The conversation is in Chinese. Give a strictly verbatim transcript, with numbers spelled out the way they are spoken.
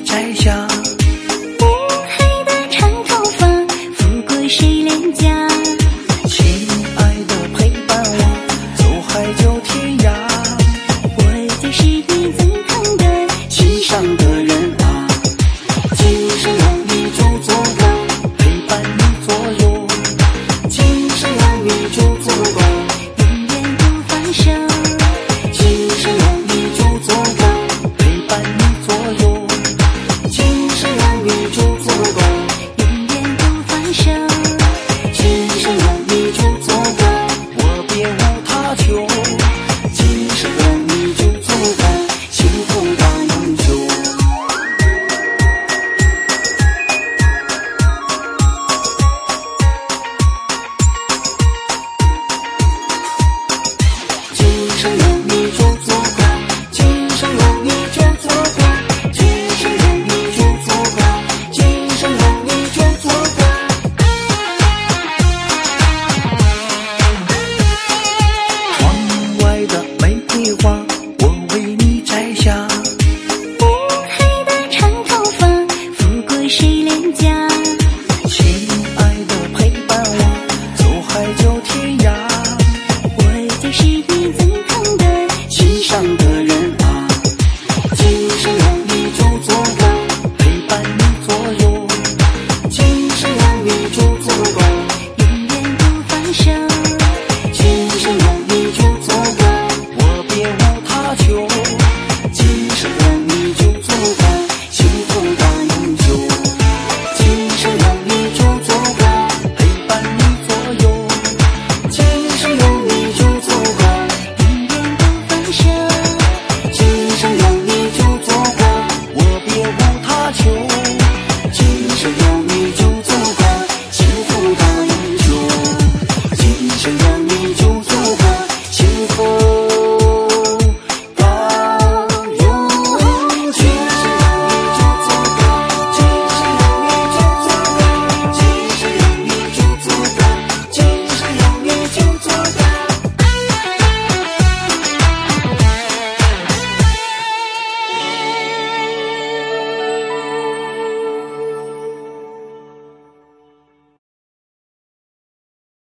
摘下。 乌黑的长头发，富贵谁脸颊？ 亲爱的陪伴我，走海角天涯。 我就是你最疼的心上的人啊！ 今生有你就足够，陪伴你左右。今生有你就足够， 永远不放手。 今生有你就足够，陪伴你左右。今生有你就足够， 永远不放手。 今生有你就足够，我别无他求。今生有你就足够，幸福到永久。今生有你就足够，今生有你就足够，今生有你就足够，今生有你就足够。窗外的玫瑰花，我为你摘下。 乌黑的长头发，富贵谁脸颊？ 亲爱的陪伴我，走海角天涯。 我就是你最疼的心上的人啊，今生有你就足够，陪伴你左右。今生有你就足够， 永远不放手。 今生有你就足够，我别无他求。今生有你就足够，幸福到永久。今生有你就足够，陪伴你左右。今生有你就足够， 永远不放手。 今生有你就足够，我别无他求。